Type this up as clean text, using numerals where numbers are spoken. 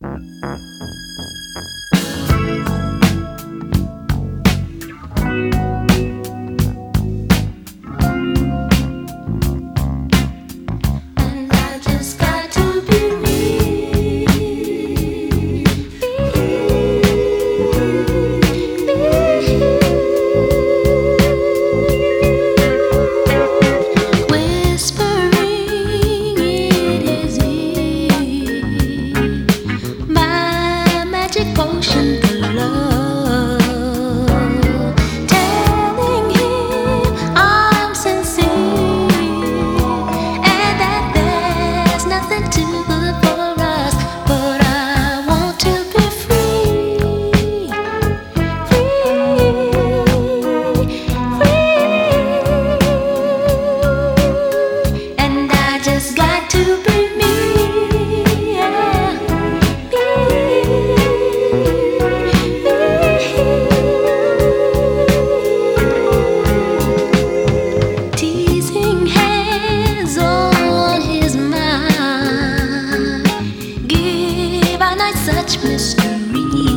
And I just got to be me. Whispering it is he, my magic potion for love. Telling him I'm sincere and that there's nothing too good for us, but I want to be free, free. And I just got to be me, yeah. Teasing hands on his mind give our night such mystery.